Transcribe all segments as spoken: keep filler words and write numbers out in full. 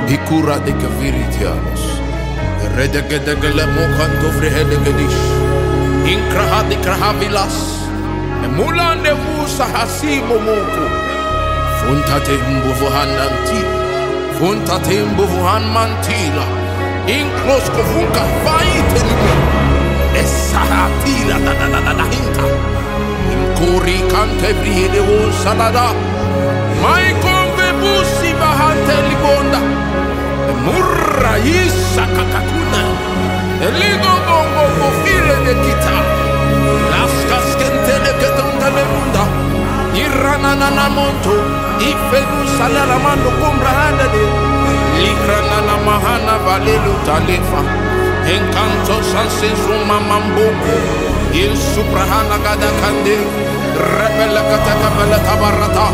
Ikura de Kaviritianos, Redegedegele Mokanto Frehedegedish, Inkraha de Krahavilas, Emulan de Vusa Hasimo Moko, Funtate Mbuvuhan Anti, Funtate Mbuvuhan Mantila, Inklos Kofunka Vaitelimu, Esahatila da da da da hinta, Inkori Kante Brihede Salada, Maikon Vebusi Bahante Libonda. Murra isa kakakuna eligo bongo kofile de kita las kaskentele ketongale munda irana na monto ifedu salala mando kumbra hande likrana na mahana valelu talefa encanto sansesu mamamboko il suprahana gada kande rebela katakabela tabarata.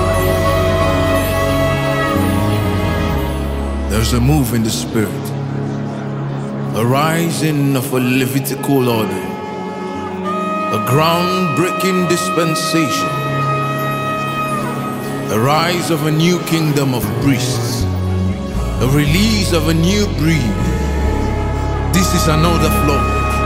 There's a move in the spirit, a rising of a Levitical order, a groundbreaking dispensation, a rise of a new kingdom of priests, a release of a new breed. This is an overflow,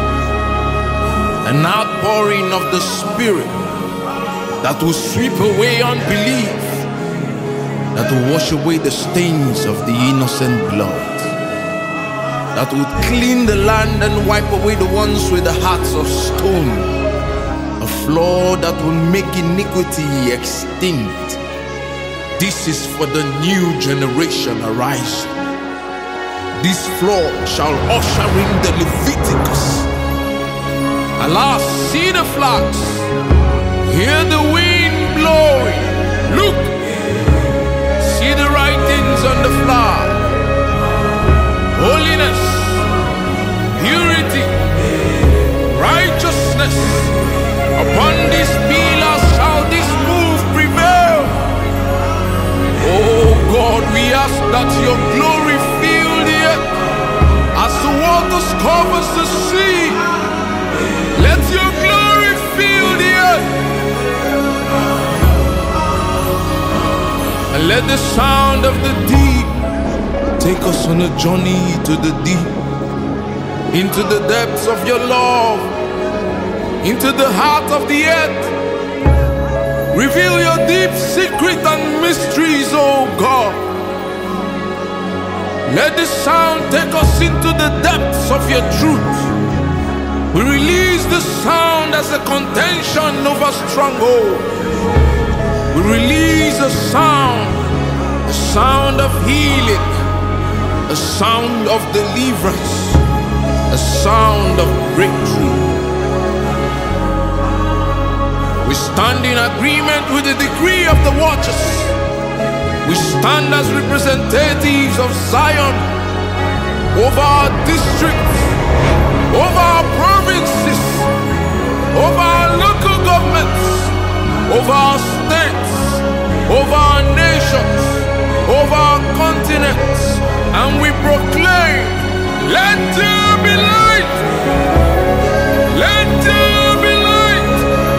an outpouring of the Spirit that will sweep away unbelief, that will wash away the stains of the innocent blood, that will clean the land and wipe away the ones with the hearts of stone, a floor that will make iniquity extinct. This is for the new generation arising. This floor shall usher in the Leviticus. Alas, see the flags, hear the wind blowing, look, see the writings on the flag. Holiness, purity, righteousness. Upon these pillars shall this move prevail. Oh God, we ask that your glory fill the earth as the waters covers the sea. Let your glory fill the earth. And let the sound of the deep take us on a journey to the deep, into the depths of your love, into the heart of the earth. Reveal your deep secret and mysteries, oh God. Let the sound take us into the depths of your truth. We release the sound as a contention over strongholds. We release a sound, a sound of healing, a sound of deliverance, a sound of breakthrough. We stand in agreement with the decree of the watchers. We stand as representatives of Zion over our districts, over our provinces, over our local governments, over our states, over our nations, over our continents, and we proclaim, let there be light, let there be light,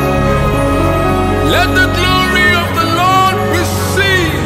let the glory of the Lord be seen,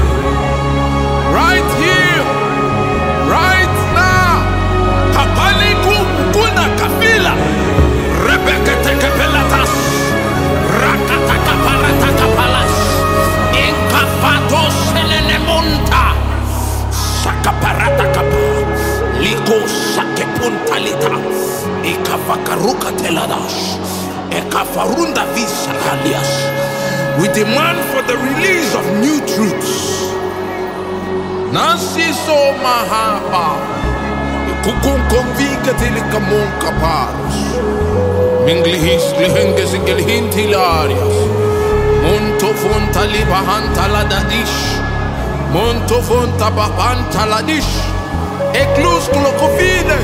right here, right now. Kapaliku kuna kafila, Rebecca tekepelatas, rakata kaparata kapalas, inkafato selenemonta, sakaparata kapa, liko sakepuntalita, ikafakaruka teladash, ekafarunda visakalias. We demand for the release of new truths. Nancy so mahapa, kukun konvika tilikamon kaparos, minglihis lihenges ingilhintilarias, monto fonta libahanta ladadish, monto fonta bahanta ladish, eklus kulokofide.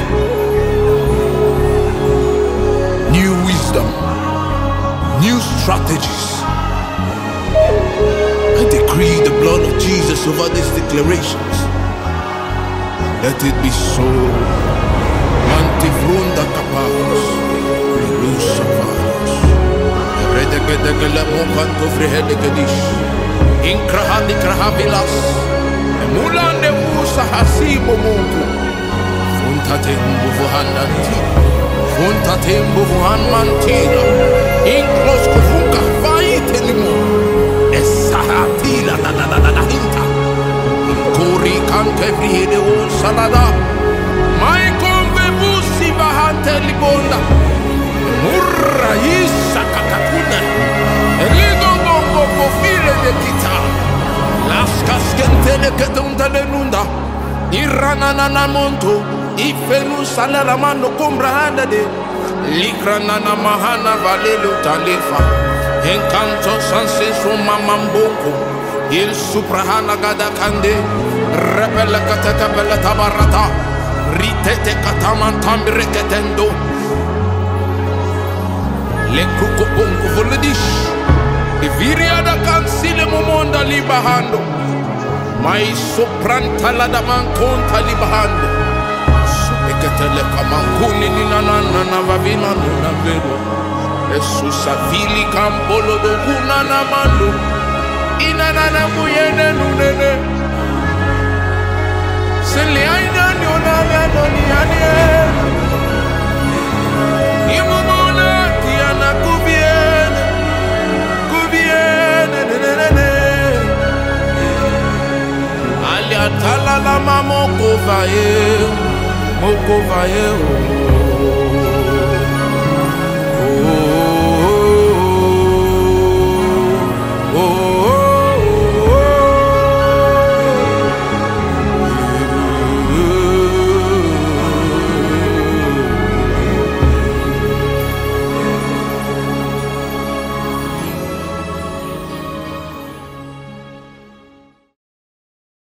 New wisdom, new strategies. I decree the blood of Jesus over these declarations. Let it be so. Mantivrunda caparos, Lusavaros, Redegedegele mokanto frehedegedish, Inkrahadi krahavilas, Emulande musa hasibo mungu. Funta tembo vuhandanti. Funta tembo vuhanmantila. Inklos kufunka faite limo. Esahatila da da da da da hinta. Inkori kante vrihede o salada. Mai konve busi bahante libonda. Murra isa kakakuna. Eligo bongo kofile de kita. Las cascentele que tonta le nunda. Iranana monto. Ifenu salala mano kumbra handa de. Likranana mahana valelu talefa. Encanto sanseso mamamboko. Il suprahana gada kande. Rebele kateka bele tabarata. Ritete kataman tambire ketendo. Le kruko bongo voledish. Iviria da kansile momonda libahando. Mai sopranta la da manconta libahando. Supeketele kamankuni ninanana na vavina nuna vero. Esusa vili kambolo do kunana mando. Inanana muyene nunene. Sele aina nyonane anoni anie. Imumona kiana kubiene. Kubiene nenene. Alia talala mamo kovaye. Moko vaye o.